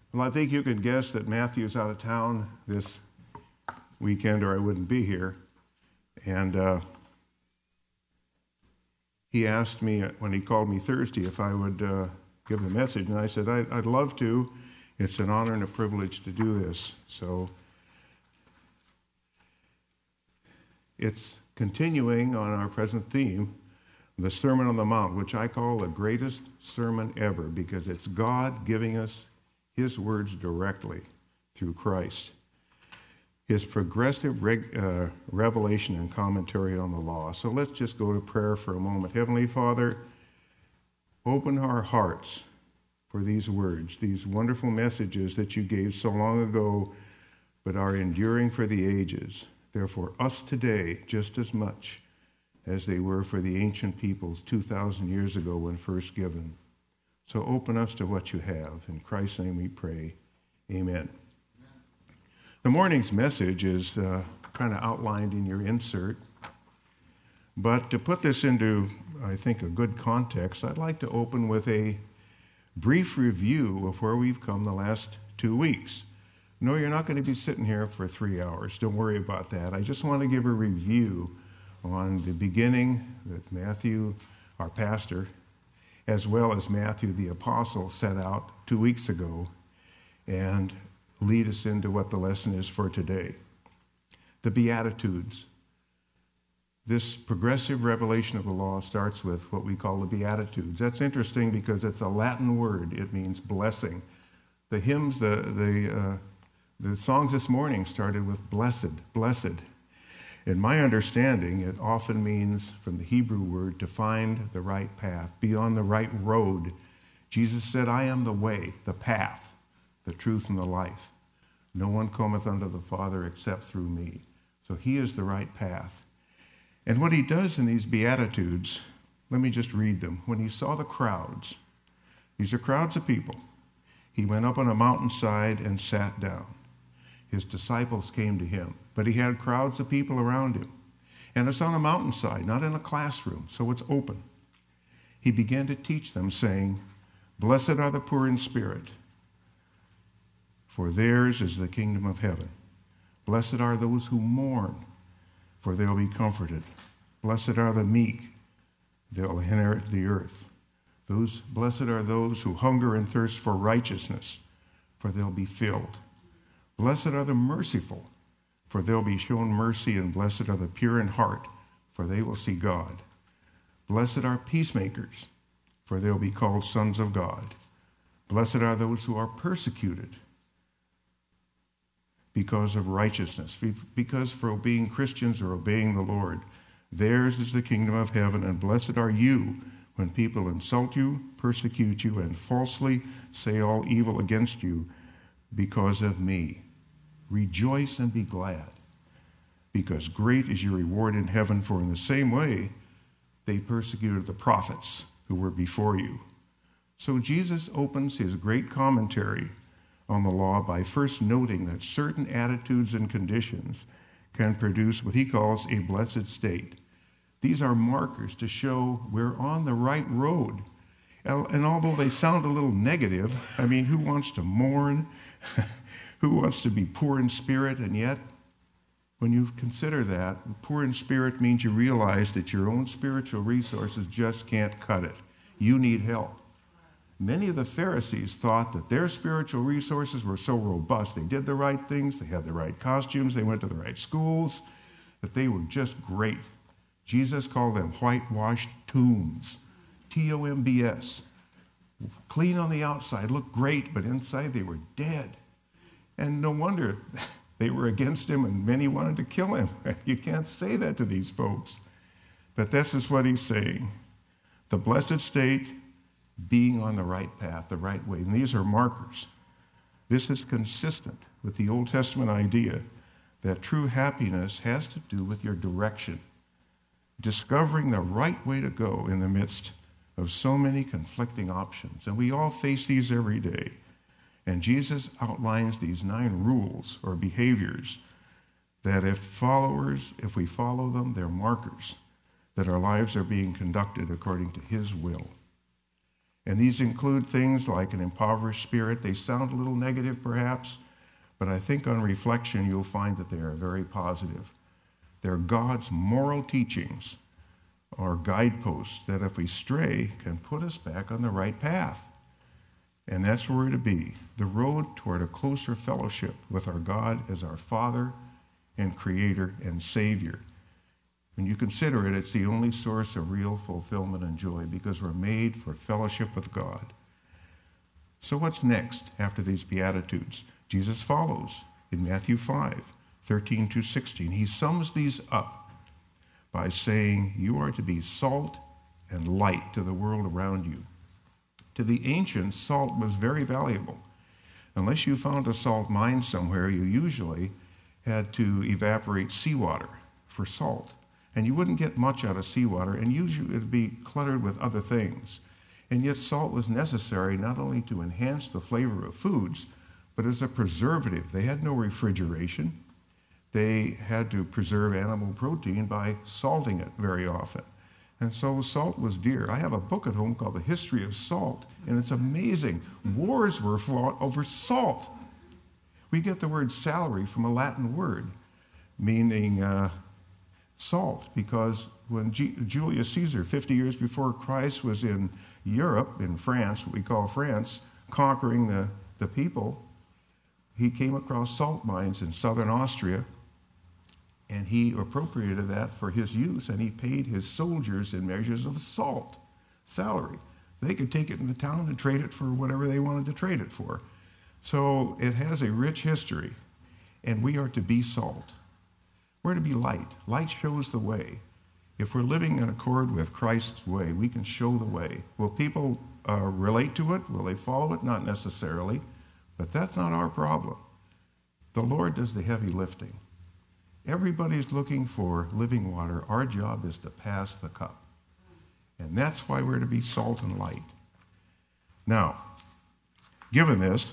Well, I think you can guess that Matthew's out of town this weekend or I wouldn't be here. And he asked me when he called me Thursday if I would give the message. And I said, I'd love to. It's an honor and a privilege to do this. So it's continuing on our present theme, the Sermon on the Mount, which I call the greatest sermon ever because it's God giving us His words directly through Christ. His progressive revelation and commentary on the law. So let's just go to prayer for a moment. Heavenly Father, open our hearts for these words, these wonderful messages that you gave so long ago, but are enduring for the ages. They're for us today just as much as they were for the ancient peoples 2,000 years ago when first given. So open us to what you have. In Christ's name we pray. Amen. The morning's message is kind of outlined in your insert. But to put this into, I think, a good context, I'd like to open with a brief review of where we've come the last 2 weeks. No, you're not going to be sitting here for 3 hours. Don't worry about that. I just want to give a review on the beginning that Matthew, our pastor, as well as Matthew the apostle, set out 2 weeks ago and lead us into what the lesson is for today. The Beatitudes. This progressive revelation of the law starts with what we call the Beatitudes. That's interesting because it's a Latin word. It means blessing. The hymns, the songs this morning started with blessed, blessed. In my understanding, it often means, from the Hebrew word, to find the right path, be on the right road. Jesus said, I am the way, the path, the truth, and the life. No one cometh unto the Father except through me. So he is the right path. And what he does in these Beatitudes, let me just read them. When he saw the crowds, these are crowds of people, he went up on a mountainside and sat down. His disciples came to him, but he had crowds of people around him. And it's on a mountainside, not in a classroom, so it's open. He began to teach them, saying, Blessed are the poor in spirit, for theirs is the kingdom of heaven. Blessed are those who mourn, for they'll be comforted. Blessed are the meek, they'll inherit the earth. Blessed are those who hunger and thirst for righteousness, for they'll be filled. Blessed are the merciful, for they'll be shown mercy, and blessed are the pure in heart, for they will see God. Blessed are peacemakers, for they'll be called sons of God. Blessed are those who are persecuted because of righteousness, because for obeying Christians or obeying the Lord. Theirs is the kingdom of heaven, and blessed are you when people insult you, persecute you, and falsely say all evil against you because of me. Rejoice and be glad, because great is your reward in heaven, for in the same way they persecuted the prophets who were before you. So Jesus opens his great commentary on the law by first noting that certain attitudes and conditions can produce what he calls a blessed state. These are markers to show we're on the right road. And although they sound a little negative, I mean, who wants to mourn? Who wants to be poor in spirit? And yet, when you consider that, poor in spirit means you realize that your own spiritual resources just can't cut it. You need help. Many of the Pharisees thought that their spiritual resources were so robust, they did the right things, they had the right costumes, they went to the right schools, that they were just great. Jesus called them whitewashed tombs, T-O-M-B-S. Clean on the outside, looked great, but inside they were dead. And no wonder they were against him and many wanted to kill him. You can't say that to these folks. But this is what he's saying. The blessed state, being on the right path, the right way. And these are markers. This is consistent with the Old Testament idea that true happiness has to do with your direction, discovering the right way to go in the midst of so many conflicting options. And we all face these every day. And Jesus outlines these 9 rules or behaviors that if we follow them, they're markers that our lives are being conducted according to his will. And these include things like an impoverished spirit. They sound a little negative, perhaps, but I think on reflection you'll find that they are very positive. They're God's moral teachings or guideposts that if we stray can put us back on the right path. And that's where we're to be, the road toward a closer fellowship with our God as our Father and Creator and Savior. When you consider it, it's the only source of real fulfillment and joy because we're made for fellowship with God. So what's next after these Beatitudes? Jesus follows in Matthew 5:13-16. He sums these up by saying, you are to be salt and light to the world around you. To the ancients, salt was very valuable. Unless you found a salt mine somewhere, you usually had to evaporate seawater for salt. And you wouldn't get much out of seawater, and usually it would be cluttered with other things. And yet salt was necessary not only to enhance the flavor of foods, but as a preservative. They had no refrigeration. They had to preserve animal protein by salting it very often. And so salt was dear. I have a book at home called The History of Salt, and it's amazing. Wars were fought over salt. We get the word salary from a Latin word, meaning salt, because when Julius Caesar, 50 years before Christ, was in Europe, in France, what we call France, conquering the people, he came across salt mines in southern Austria, and he appropriated that for his use, and he paid his soldiers in measures of salt, salary. They could take it in the town and trade it for whatever they wanted to trade it for. So it has a rich history, and we are to be salt. We're to be light. Light shows the way. If we're living in accord with Christ's way, we can show the way. Will people relate to it? Will they follow it? Not necessarily, but that's not our problem. The Lord does the heavy lifting. Everybody's looking for living water. Our job is to pass the cup. And that's why we're to be salt and light. Now, given this,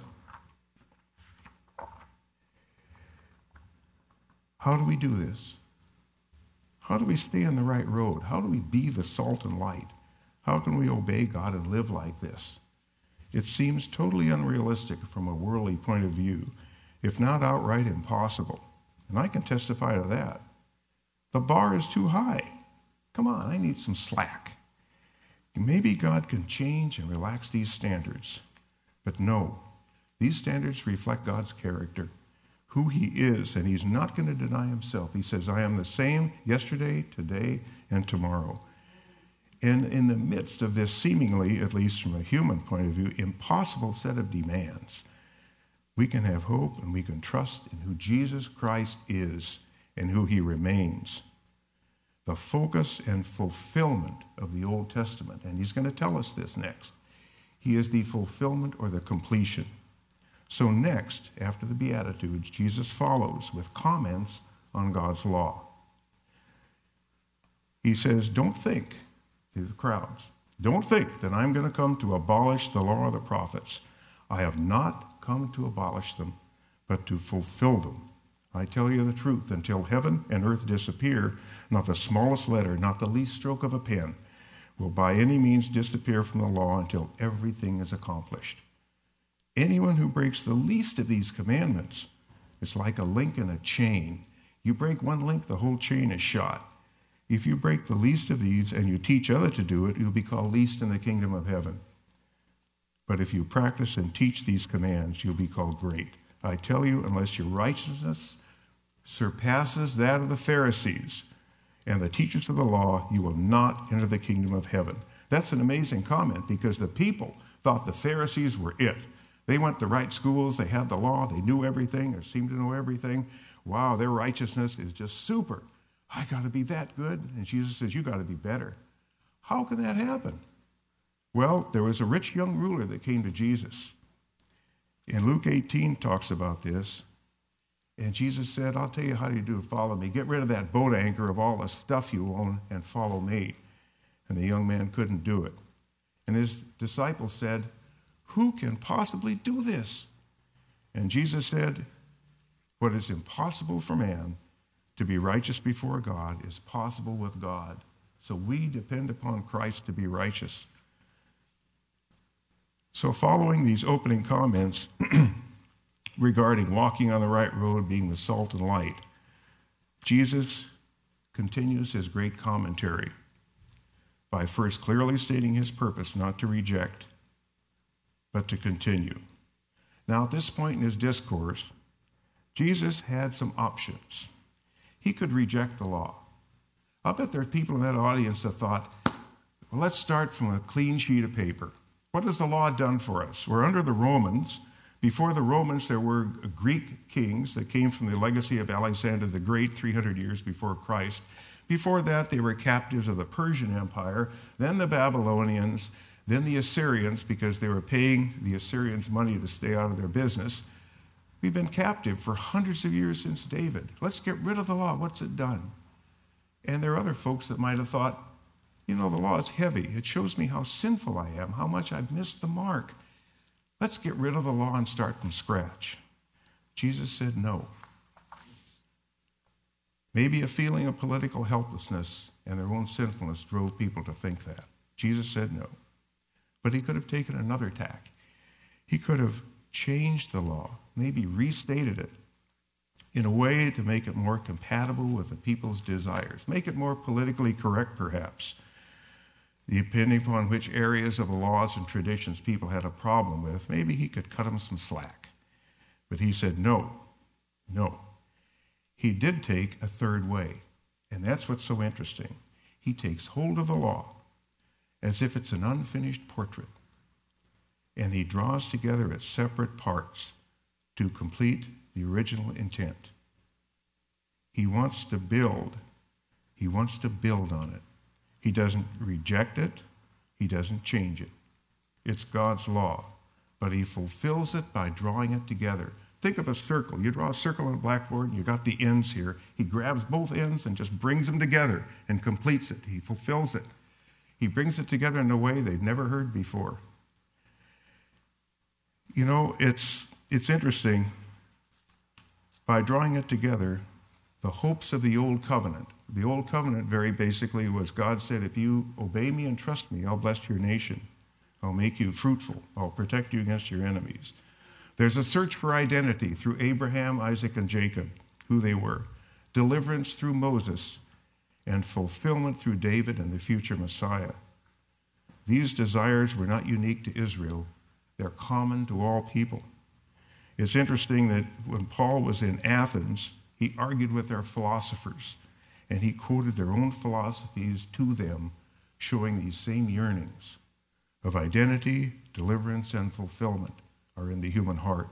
how do we do this? How do we stay on the right road? How do we be the salt and light? How can we obey God and live like this? It seems totally unrealistic from a worldly point of view, if not outright impossible. And I can testify to that. The bar is too high. Come on, I need some slack. Maybe God can change and relax these standards. But no, these standards reflect God's character, who he is, and he's not going to deny himself. He says, I am the same yesterday, today, and tomorrow. And in the midst of this seemingly, at least from a human point of view, impossible set of demands, we can have hope and we can trust in who Jesus Christ is and who he remains. The focus and fulfillment of the Old Testament, and he's going to tell us this next. He is the fulfillment or the completion. So next, after the Beatitudes, Jesus follows with comments on God's law. He says, don't think, to the crowds, don't think that I'm going to come to abolish the law of the prophets. I have not come to abolish them, but to fulfill them. I tell you the truth, until heaven and earth disappear, not the smallest letter, not the least stroke of a pen, will by any means disappear from the law until everything is accomplished. Anyone who breaks the least of these commandments is like a link in a chain. You break one link, the whole chain is shot. If you break the least of these and you teach others to do it, you'll be called least in the kingdom of heaven. But if you practice and teach these commands, you'll be called great. I tell you, unless your righteousness surpasses that of the Pharisees and the teachers of the law, you will not enter the kingdom of heaven. That's an amazing comment because the people thought the Pharisees were it. They went to right schools, they had the law, they knew everything or seemed to know everything. Wow, their righteousness is just super. I got to be that good. And Jesus says, you got to be better. How can that happen? Well, there was a rich young ruler that came to Jesus. And Luke 18 talks about this. And Jesus said, I'll tell you how you do it. Follow me. Get rid of that boat anchor of all the stuff you own and follow me. And the young man couldn't do it. And his disciples said, who can possibly do this? And Jesus said, what is impossible for man to be righteous before God is possible with God. So we depend upon Christ to be righteous. So following these opening comments regarding walking on the right road, being the salt and light, Jesus continues his great commentary by first clearly stating his purpose not to reject, but to continue. Now, at this point in his discourse, Jesus had some options. He could reject the law. I'll bet there are people in that audience that thought, well, let's start from a clean sheet of paper. What has the law done for us? We're under the Romans. Before the Romans, there were Greek kings that came from the legacy of Alexander the Great 300 years before Christ. Before that, they were captives of the Persian Empire, then the Babylonians, then the Assyrians, because they were paying the Assyrians money to stay out of their business. We've been captive for hundreds of years since David. Let's get rid of the law. What's it done? And there are other folks that might have thought, the law is heavy. It shows me how sinful I am, how much I've missed the mark. Let's get rid of the law and start from scratch. Jesus said no. Maybe a feeling of political helplessness and their own sinfulness drove people to think that. Jesus said no. But he could have taken another tack. He could have changed the law, maybe restated it in a way to make it more compatible with the people's desires, make it more politically correct perhaps, depending upon which areas of the laws and traditions people had a problem with. Maybe he could cut them some slack. But he said no. He did take a third way, and that's what's so interesting. He takes hold of the law as if it's an unfinished portrait, and he draws together its separate parts to complete the original intent. He wants to build on it. He doesn't reject it. He doesn't change it. It's God's law, but he fulfills it by drawing it together. Think of a circle. You draw a circle on a blackboard, and you got the ends here. He grabs both ends and just brings them together and completes it. He fulfills it. He brings it together in a way they've never heard before. It's interesting. By drawing it together, the hopes of the Old Covenant. The Old Covenant very basically was God said, if you obey me and trust me, I'll bless your nation. I'll make you fruitful. I'll protect you against your enemies. There's a search for identity through Abraham, Isaac, and Jacob, who they were. Deliverance through Moses, and fulfillment through David and the future Messiah. These desires were not unique to Israel. They're common to all people. It's interesting that when Paul was in Athens, he argued with their philosophers, and he quoted their own philosophies to them, showing these same yearnings of identity, deliverance, and fulfillment are in the human heart.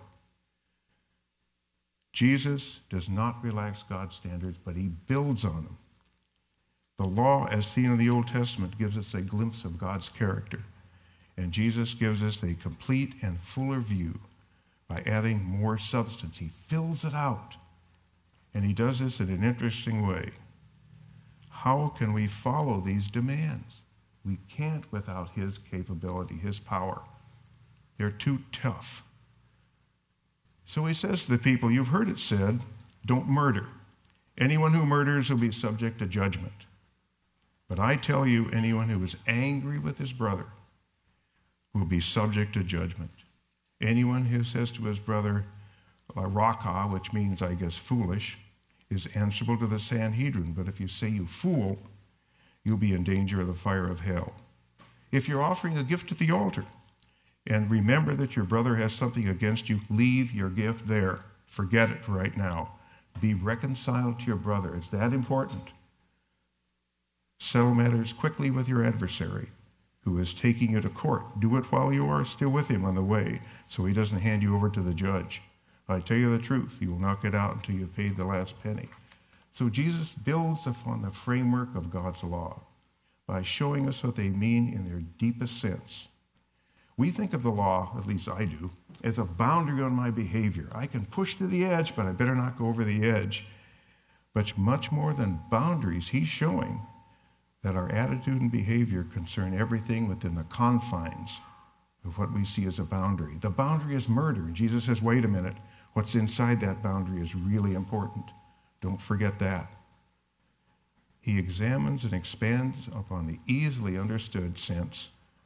Jesus does not relax God's standards, but he builds on them. The law, as seen in the Old Testament, gives us a glimpse of God's character, and Jesus gives us a complete and fuller view by adding more substance. He fills it out, and he does this in an interesting way. How can we follow these demands? We can't without his capability, his power. They're too tough. So he says to the people, you've heard it said, don't murder. Anyone who murders will be subject to judgment. But I tell you, anyone who is angry with his brother will be subject to judgment. Anyone who says to his brother, raka, which means, I guess, foolish, is answerable to the Sanhedrin. But if you say you fool, you'll be in danger of the fire of hell. If you're offering a gift at the altar, and remember that your brother has something against you, leave your gift there. Forget it right now. Be reconciled to your brother. It's that important. Settle matters quickly with your adversary who is taking you to court. Do it while you are still with him on the way, so he doesn't hand you over to the judge. I tell you the truth, you will not get out until you've paid the last penny. So Jesus builds upon the framework of God's law by showing us what they mean in their deepest sense. We think of the law, at least I do, as a boundary on my behavior. I can push to the edge, but I better not go over the edge. But much more than boundaries, he's showing that our attitude and behavior concern everything within the confines of what we see as a boundary. The boundary is murder. And Jesus says, wait a minute, what's inside that boundary is really important. Don't forget that. He examines and expands upon the easily understood sense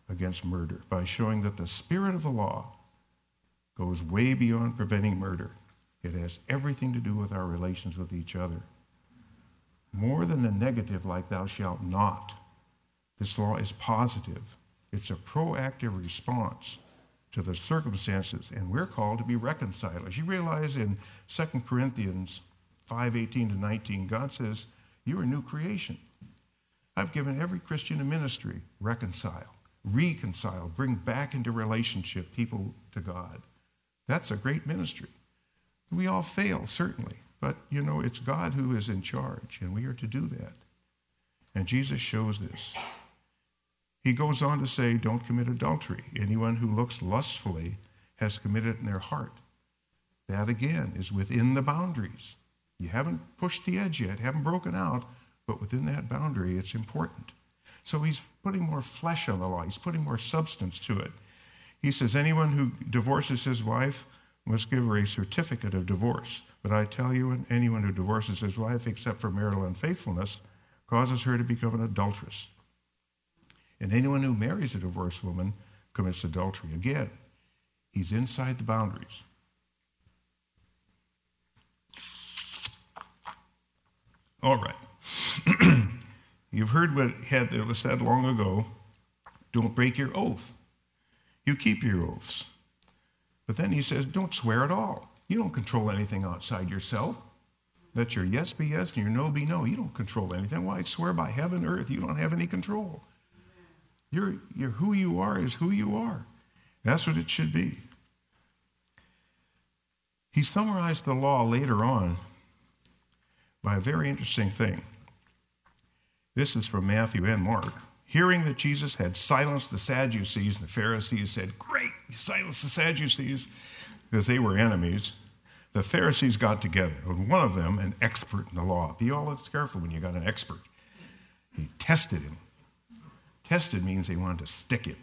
against murder by showing that the spirit of the law goes way beyond preventing murder. It has everything to do with our relations with each other. More than a negative like thou shalt not. This law is positive. It's a proactive response to the circumstances, and we're called to be reconcilers. You realize in 2 Corinthians 5:18-19, God says, you're a new creation. I've given every Christian a ministry. Reconcile, bring back into relationship people to God. That's a great ministry. We all fail, certainly, but it's God who is in charge, and we are to do that. And Jesus shows this. He goes on to say, don't commit adultery. Anyone who looks lustfully has committed it in their heart. That, again, is within the boundaries. You haven't pushed the edge yet, haven't broken out, but within that boundary, it's important. So he's putting more flesh on the law. He's putting more substance to it. He says, anyone who divorces his wife must give her a certificate of divorce. But I tell you, anyone who divorces his wife, except for marital unfaithfulness, causes her to become an adulteress. And anyone who marries a divorced woman commits adultery. Again, he's inside the boundaries. All right. You've heard what was said long ago, don't break your oath. You keep your oaths. But then he says, don't swear at all. You don't control anything outside yourself. Let your yes be yes and your no be no. You don't control anything. Why swear by heaven, earth? You don't have any control. You're who you are is who you are. That's what it should be. He summarized the law later on by a very interesting thing. This is from Matthew and Mark. Hearing that Jesus had silenced the Sadducees, the Pharisees said, great, he silenced the Sadducees, because they were enemies. The Pharisees got together, and one of them, an expert in the law. Be always careful when you got an expert. He tested him. Tested means they wanted to stick him.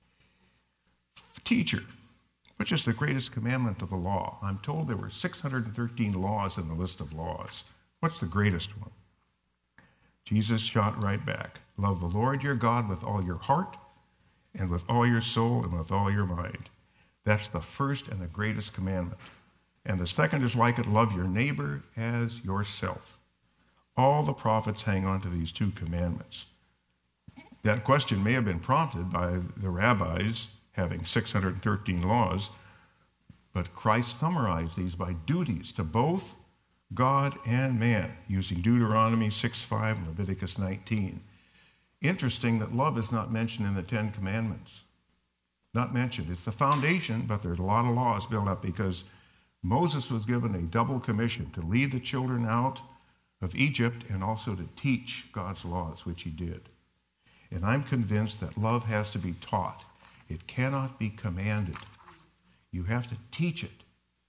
Teacher, which is the greatest commandment of the law? I'm told there were 613 laws in the list of laws. What's the greatest one? Jesus shot right back. Love the Lord your God with all your heart and with all your soul and with all your mind. That's the first and the greatest commandment. And the second is like it, love your neighbor as yourself. All the prophets hang on to these two commandments. That question may have been prompted by the rabbis having 613 laws, but Christ summarized these by duties to both God and man, using Deuteronomy 6:5 and Leviticus 19. Interesting that love is not mentioned in the Ten Commandments. Not mentioned. It's the foundation, but there's a lot of laws built up because Moses was given a double commission to lead the children out of Egypt and also to teach God's laws, which he did. And I'm convinced that love has to be taught. It cannot be commanded. You have to teach it.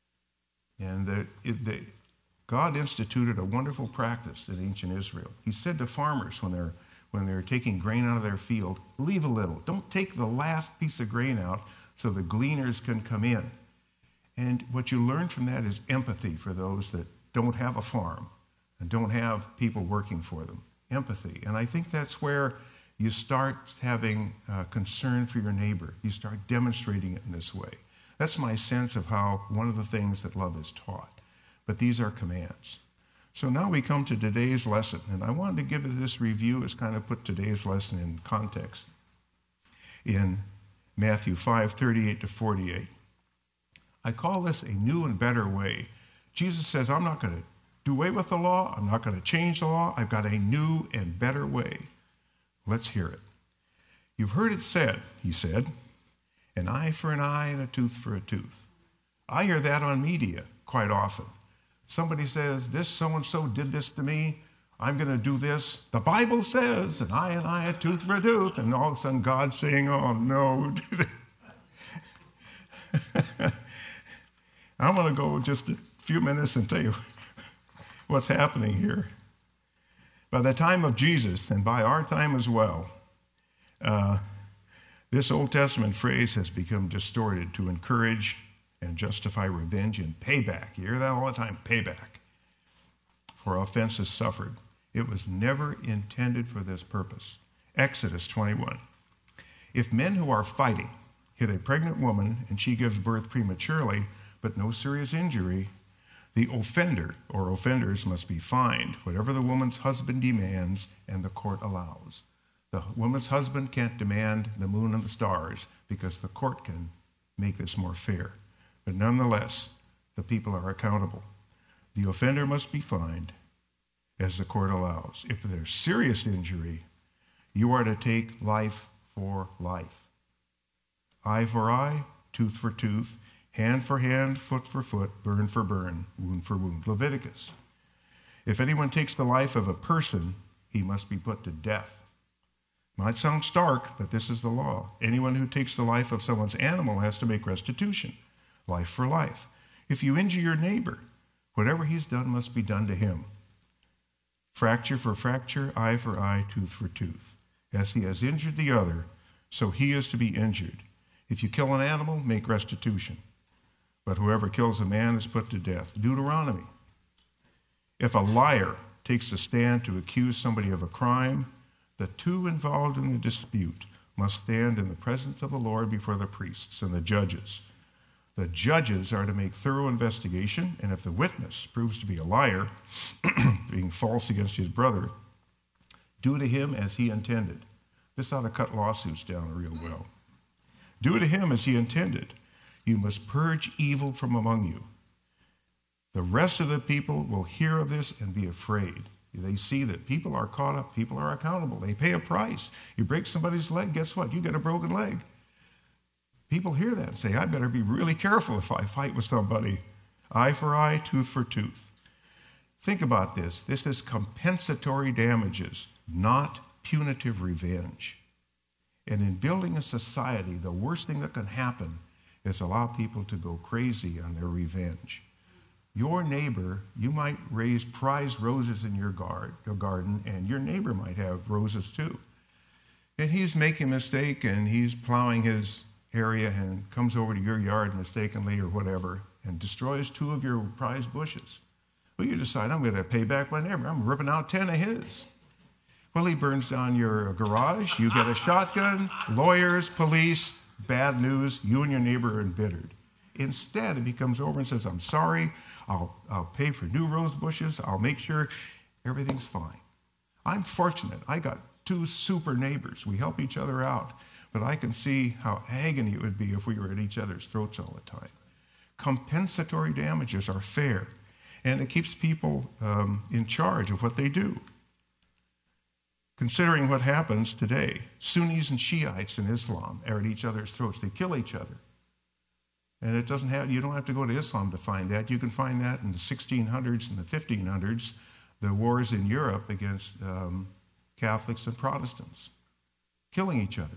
And God instituted a wonderful practice in ancient Israel. He said to farmers when they're taking grain out of their field, leave a little. Don't take the last piece of grain out so the gleaners can come in. And what you learn from that is empathy for those that don't have a farm and don't have people working for them. Empathy. And I think that's where you start having concern for your neighbor. You start demonstrating it in this way. That's my sense of how one of the things that love is taught. But these are commands. So now we come to today's lesson, and I wanted to give this review as kind of put today's lesson in context. In Matthew 5:38-48. I call this a new and better way. Jesus says, I'm not going to do away with the law. I'm not going to change the law. I've got a new and better way. Let's hear it. You've heard it said, he said, an eye for an eye and a tooth for a tooth. I hear that on media quite often. Somebody says, this so-and-so did this to me. I'm going to do this. The Bible says, an eye and eye, a tooth for a tooth. And all of a sudden God's saying, oh, no. I'm going to go just a few minutes and tell you what's happening here. By the time of Jesus, and by our time as well, this Old Testament phrase has become distorted to encourage and justify revenge and payback. You hear that all the time, payback for offenses suffered. It was never intended for this purpose. Exodus 21. If men who are fighting hit a pregnant woman and she gives birth prematurely, but no serious injury, the offender or offenders must be fined, whatever the woman's husband demands and the court allows. The woman's husband can't demand the moon and the stars because the court can make this more fair. But nonetheless, the people are accountable. The offender must be fined as the court allows. If there's serious injury, you are to take life for life. Eye for eye, tooth for tooth, hand for hand, foot for foot, burn for burn, wound for wound. Leviticus. If anyone takes the life of a person, he must be put to death. Might sound stark, but this is the law. Anyone who takes the life of someone's animal has to make restitution, life for life. If you injure your neighbor, whatever he's done must be done to him. Fracture for fracture, eye for eye, tooth for tooth. As he has injured the other, so he is to be injured. If you kill an animal, make restitution. But whoever kills a man is put to death. Deuteronomy. If a liar takes a stand to accuse somebody of a crime, the two involved in the dispute must stand in the presence of the Lord before the priests and the judges. The judges are to make thorough investigation, and if the witness proves to be a liar, being false against his brother, do to him as he intended. This ought to cut lawsuits down real well. Do to him as he intended. You must purge evil from among you. The rest of the people will hear of this and be afraid. They see that people are caught up, people are accountable. They pay a price. You break somebody's leg, guess what? You get a broken leg. People hear that and say, I better be really careful if I fight with somebody. Eye for eye, tooth for tooth. Think about this. This is compensatory damages, not punitive revenge. And in building a society, the worst thing that can happen is allow people to go crazy on their revenge. Your neighbor, you might raise prize roses in your garden, and your neighbor might have roses too. And he's making a mistake, and he's plowing his area and comes over to your yard mistakenly or whatever and destroys 2 of your prized bushes. Well, you decide, I'm going to pay back my neighbor. I'm ripping out 10 of his. Well, he burns down your garage. You get a shotgun, lawyers, police, bad news. You and your neighbor are embittered. Instead, he comes over and says, I'm sorry. I'll pay for new rose bushes. I'll make sure everything's fine. I'm fortunate. I got 2 super neighbors. We help each other out. But I can see how agony it would be if we were at each other's throats all the time. Compensatory damages are fair, and it keeps people in charge of what they do. Considering what happens today, Sunnis and Shiites in Islam are at each other's throats. They kill each other. And you don't have to go to Islam to find that. You can find that in the 1600s and the 1500s, the wars in Europe against Catholics and Protestants, killing each other.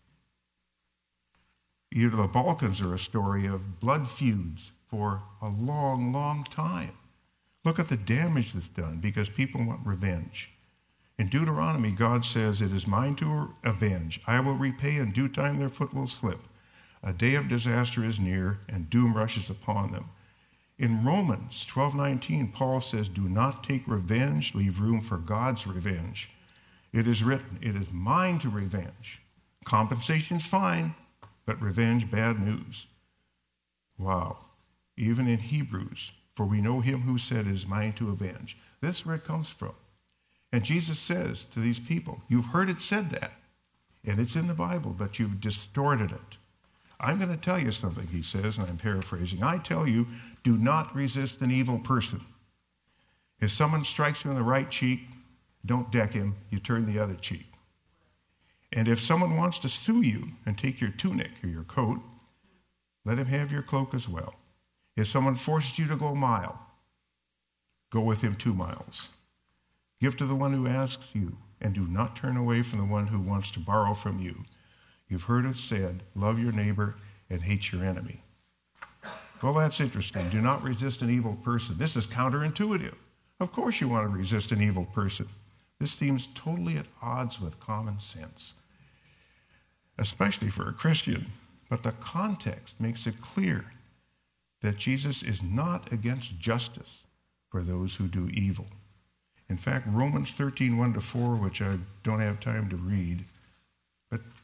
The Balkans are a story of blood feuds for a long, long time. Look at the damage that's done because people want revenge. In Deuteronomy, God says, it is mine to avenge. I will repay in due time, their foot will slip. A day of disaster is near, and doom rushes upon them. In Romans 12:19, Paul says, do not take revenge, leave room for God's revenge. It is written, it is mine to revenge. Compensation's fine, but revenge, bad news. Wow. Even in Hebrews, for we know him who said, it is mine to avenge. This is where it comes from. And Jesus says to these people, you've heard it said that, and it's in the Bible, but you've distorted it. I'm going to tell you something, he says, and I'm paraphrasing. I tell you, do not resist an evil person. If someone strikes you on the right cheek, don't deck him, you turn the other cheek. And if someone wants to sue you and take your tunic or your coat, let him have your cloak as well. If someone forces you to go a mile, go with him 2 miles. Give to the one who asks you, and do not turn away from the one who wants to borrow from you. You've heard it said, love your neighbor and hate your enemy. Well, that's interesting. Do not resist an evil person. This is counterintuitive. Of course you want to resist an evil person. This seems totally at odds with common sense, especially for a Christian. But the context makes it clear that Jesus is not against justice for those who do evil. In fact, Romans 13:1-4, which I don't have time to read, but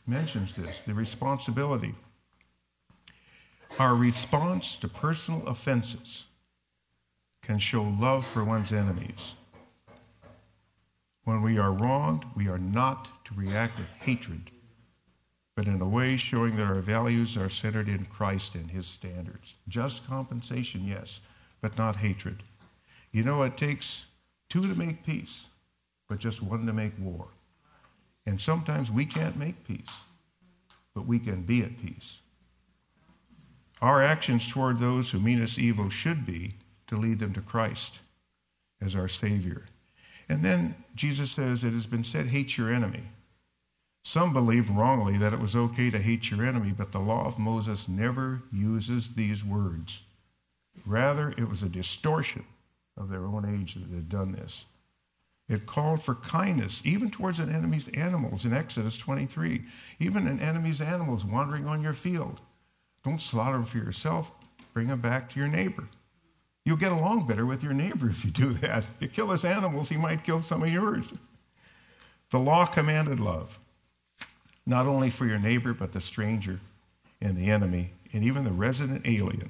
mentions this, the responsibility. Our response to personal offenses can show love for one's enemies. When we are wronged, we are not to react with hatred, but in a way showing that our values are centered in Christ and his standards. Just compensation, yes, but not hatred. You know, it takes two to make peace, but just one to make war. And sometimes we can't make peace, but we can be at peace. Our actions toward those who mean us evil should be to lead them to Christ as our Savior. And then Jesus says, it has been said, hate your enemy. Some believed wrongly that it was okay to hate your enemy, but the law of Moses never uses these words. Rather, it was a distortion of their own age that had done this. It called for kindness, even towards an enemy's animals in Exodus 23. Even an enemy's animals wandering on your field. Don't slaughter them for yourself. Bring them back to your neighbor. You'll get along better with your neighbor if you do that. If you kill his animals, he might kill some of yours. The law commanded love, not only for your neighbor, but the stranger and the enemy, and even the resident alien.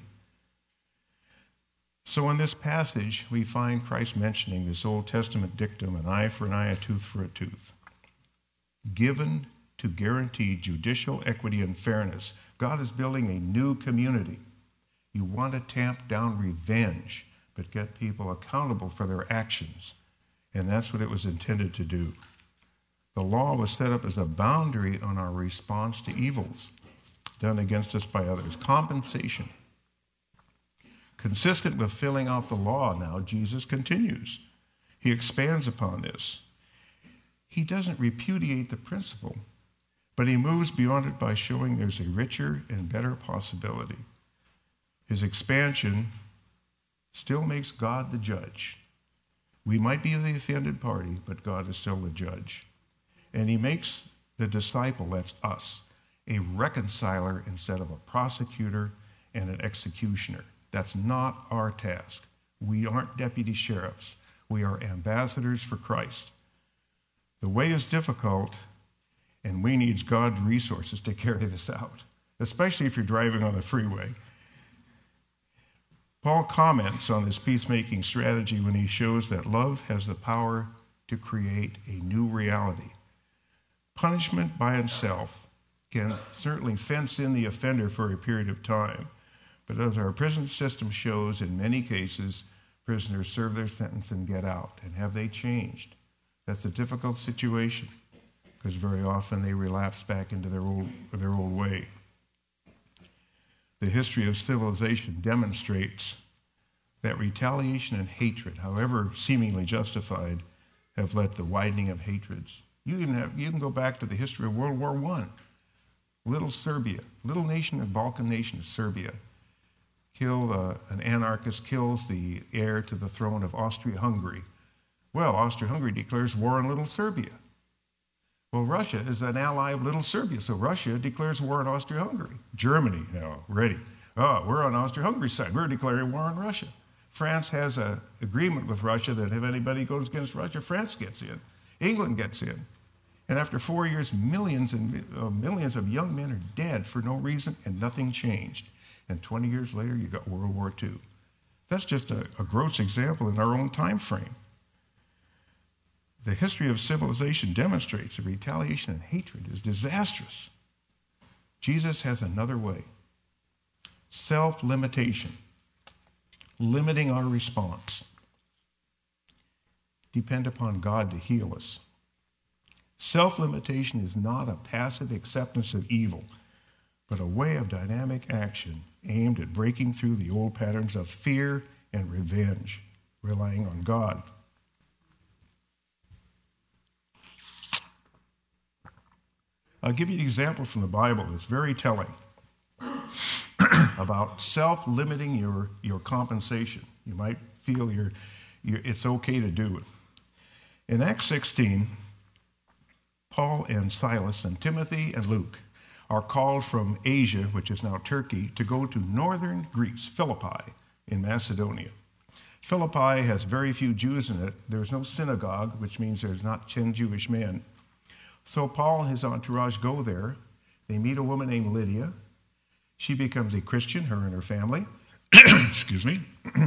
So in this passage, we find Christ mentioning this Old Testament dictum, an eye for an eye, a tooth for a tooth, given to guarantee judicial equity and fairness. God is building a new community. You want to tamp down revenge, but get people accountable for their actions. And that's what it was intended to do. The law was set up as a boundary on our response to evils done against us by others. Compensation. Consistent with filling out the law now, Jesus continues. He expands upon this. He doesn't repudiate the principle, but he moves beyond it by showing there's a richer and better possibility. His expansion still makes God the judge. We might be the offended party, but God is still the judge. And he makes the disciple, that's us, a reconciler instead of a prosecutor and an executioner. That's not our task. We aren't deputy sheriffs. We are ambassadors for Christ. The way is difficult, and we need God's resources to carry this out, especially if you're driving on the freeway. Paul comments on this peacemaking strategy when he shows that love has the power to create a new reality. Punishment by itself can certainly fence in the offender for a period of time, but as our prison system shows, in many cases, prisoners serve their sentence and get out. And have they changed? That's a difficult situation, because very often they relapse back into their old way. The history of civilization demonstrates that retaliation and hatred, however seemingly justified, have led to widening of hatreds. You can go back to the history of World War I. Little Serbia, little nation, a Balkan nation of Serbia, an anarchist kills the heir to the throne of Austria-Hungary. Well, Austria-Hungary declares war on little Serbia. Well, Russia is an ally of little Serbia, so Russia declares war on Austria-Hungary. Germany, now, ready. Oh, we're on Austria-Hungary's side. We're declaring war on Russia. France has an agreement with Russia that if anybody goes against Russia, France gets in. England gets in. And after 4 years, millions of young men are dead for no reason, and nothing changed. And 20 years later, you got World War II. That's just a gross example in our own time frame. The history of civilization demonstrates that retaliation and hatred is disastrous. Jesus has another way. Self-limitation, limiting our response. Depend upon God to heal us. Self-limitation is not a passive acceptance of evil, but a way of dynamic action aimed at breaking through the old patterns of fear and revenge, relying on God. I'll give you an example from the Bible that's very telling about self-limiting your compensation. You might feel it's okay to do it. In Acts 16, Paul and Silas and Timothy and Luke are called from Asia, which is now Turkey, to go to northern Greece, Philippi, in Macedonia. Philippi has very few Jews in it. There's no synagogue, which means there's not 10 Jewish men. So Paul and his entourage go there. They meet a woman named Lydia. She becomes a Christian, her and her family. Excuse me.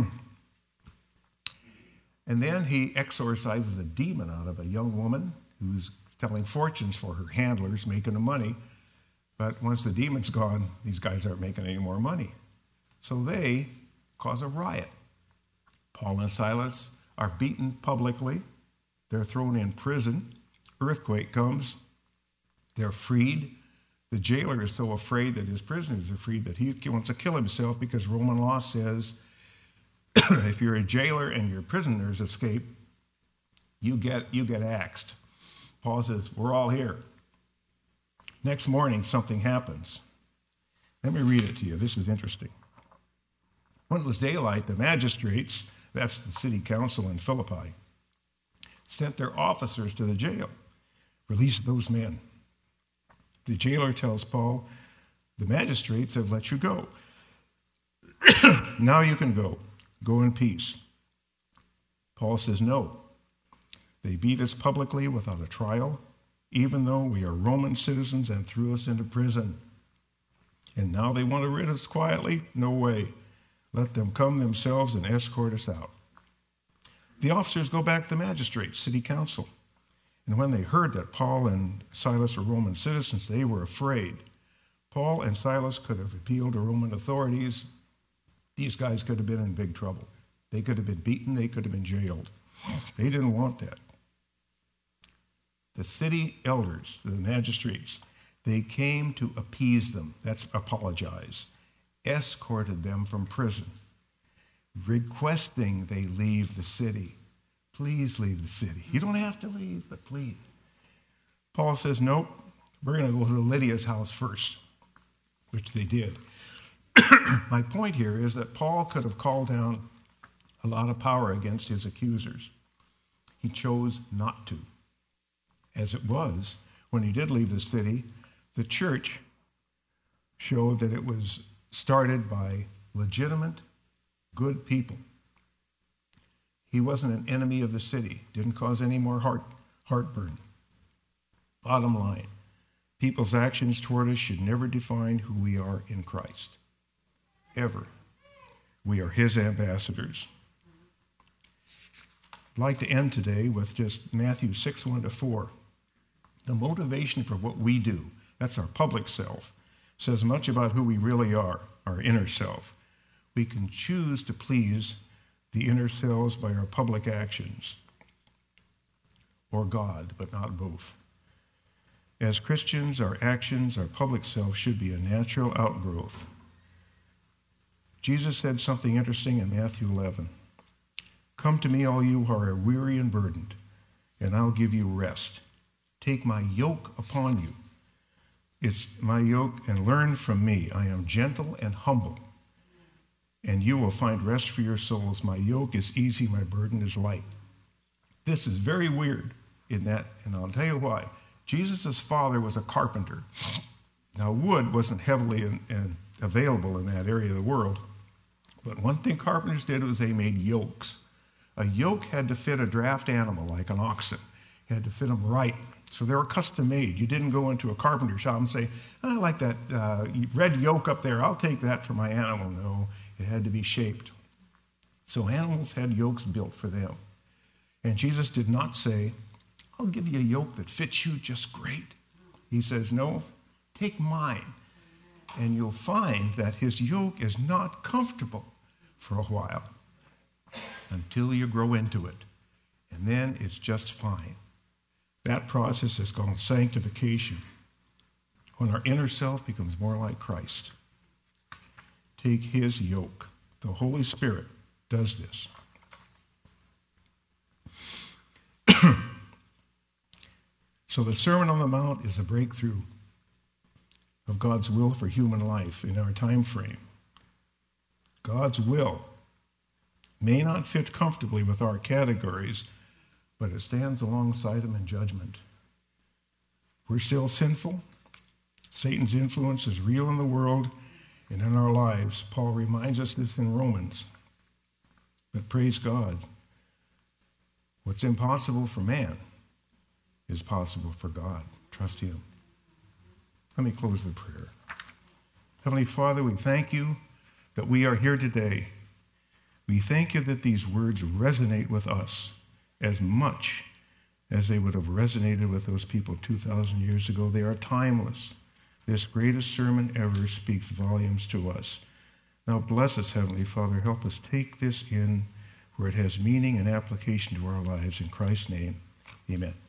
And then he exorcises a demon out of a young woman who's telling fortunes for her handlers, making the money. But once the demon's gone, these guys aren't making any more money. So they cause a riot. Paul and Silas are beaten publicly. They're thrown in prison. Earthquake comes. They're freed. The jailer is so afraid that his prisoners are freed that he wants to kill himself because Roman law says if you're a jailer and your prisoners escape, you get axed. Paul says, we're all here. Next morning, something happens. Let me read it to you. This is interesting. When it was daylight, the magistrates, that's the city council in Philippi, sent their officers to the jail. Release those men. The jailer tells Paul, the magistrates have let you go. Now you can go. Go in peace. Paul says, no. They beat us publicly without a trial, even though we are Roman citizens, and threw us into prison. And now they want to rid us quietly? No way. Let them come themselves and escort us out. The officers go back to the magistrates, city council. And when they heard that Paul and Silas were Roman citizens, they were afraid. Paul and Silas could have appealed to Roman authorities. These guys could have been in big trouble. They could have been beaten. They could have been jailed. They didn't want that. The city elders, the magistrates, they came to appease them. That's apologize. Escorted them from prison, requesting they leave the city. Please leave the city. You don't have to leave, but please. Paul says, nope, we're going to go to Lydia's house first, which they did. My point here is that Paul could have called down a lot of power against his accusers. He chose not to. As it was, when he did leave the city, the church showed that it was started by legitimate, good people. He wasn't an enemy of the city, didn't cause any more heartburn. Bottom line, people's actions toward us should never define who we are in Christ. Ever. We are his ambassadors. I'd like to end today with just Matthew 6:1-4. The motivation for what we do, that's our public self, says much about who we really are, our inner self. We can choose to please the inner selves by our public actions, or God, but not both. As Christians, our actions, our public self should be a natural outgrowth. Jesus said something interesting in Matthew 11. Come to me, all you who are weary and burdened, and I'll give you rest. Take my yoke upon you. It's my yoke, and learn from me. I am gentle and humble, and you will find rest for your souls. My yoke is easy, my burden is light. This is very weird in that, and I'll tell you why. Jesus' father was a carpenter. Now, wood wasn't heavily available in that area of the world, but one thing carpenters did was they made yokes. A yoke had to fit a draft animal, like an oxen. It had to fit them right. So they were custom made. You didn't go into a carpenter shop and say, I like that red yoke up there. I'll take that for my animal. No, it had to be shaped. So animals had yokes built for them. And Jesus did not say, I'll give you a yoke that fits you just great. He says, no, take mine. And you'll find that his yoke is not comfortable for a while until you grow into it. And then it's just fine. That process is called sanctification, when our inner self becomes more like Christ. Take his yoke. The Holy Spirit does this. So the Sermon on the Mount is a breakthrough of God's will for human life in our time frame. God's will may not fit comfortably with our categories, but it stands alongside him in judgment. We're still sinful. Satan's influence is real in the world and in our lives. Paul reminds us this in Romans. But praise God, what's impossible for man is possible for God. Trust him. Let me close with prayer. Heavenly Father, we thank you that we are here today. We thank you that these words resonate with us as much as they would have resonated with those people 2,000 years ago. They are timeless. This greatest sermon ever speaks volumes to us. Now bless us, Heavenly Father. Help us take this in where it has meaning and application to our lives. In Christ's name, amen.